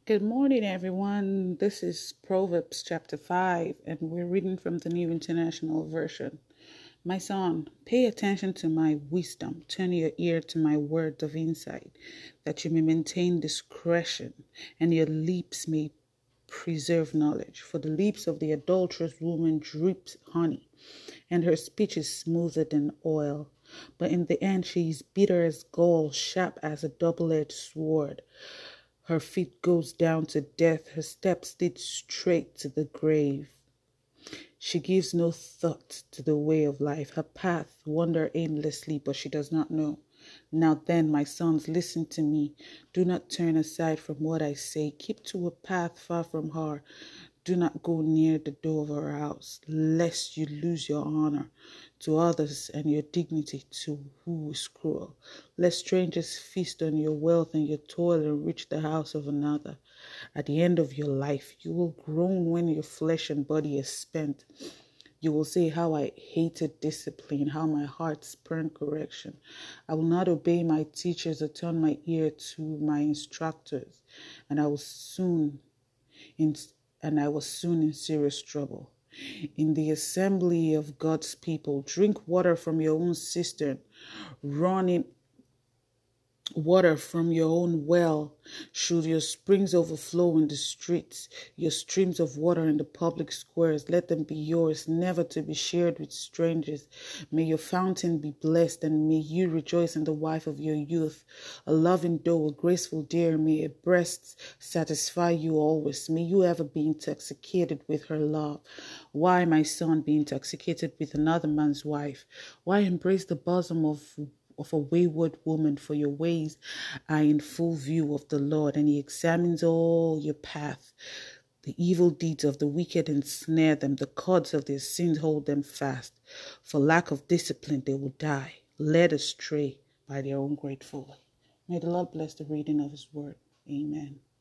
Good morning, everyone. This is Proverbs chapter 5, and we're reading from the New International Version. My son, pay attention to my wisdom. Turn your ear to my words of insight, that you may maintain discretion, and your lips may preserve knowledge. For the lips of the adulterous woman drips honey, and her speech is smoother than oil. But in the end she is bitter as gall, sharp as a double-edged sword. Her feet goes down to death, her steps lead straight to the grave. She gives no thought to the way of life. Her path wander aimlessly, but she does not know. Now then, my sons, listen to me. Do not turn aside from what I say. Keep to a path far from her. Do not go near the door of her house, lest you lose your honor to others and your dignity to who is cruel. Let strangers feast on your wealth and your toil enrich the house of another. At the end of your life, you will groan when your flesh and body is spent. You will say, how I hated discipline, how my heart spurned correction. I will not obey my teachers or turn my ear to my instructors, and I was soon in serious trouble. In the assembly of God's people, drink water from your own cistern, running water from your own well. Should your springs overflow in the streets, your streams of water in the public squares, let them be yours, never to be shared with strangers. May your fountain be blessed, and may you rejoice in the wife of your youth. A loving doe, a graceful deer, may a breast satisfy you always. May you ever be intoxicated with her love. Why, my son, be intoxicated with another man's wife? Why embrace the bosom of a wayward woman? For your ways are in full view of the Lord, and he examines all your path. The evil deeds of the wicked ensnare them, the cords of their sins hold them fast. For lack of discipline they will die, led astray by their own great folly. May the Lord bless the reading of his word. Amen.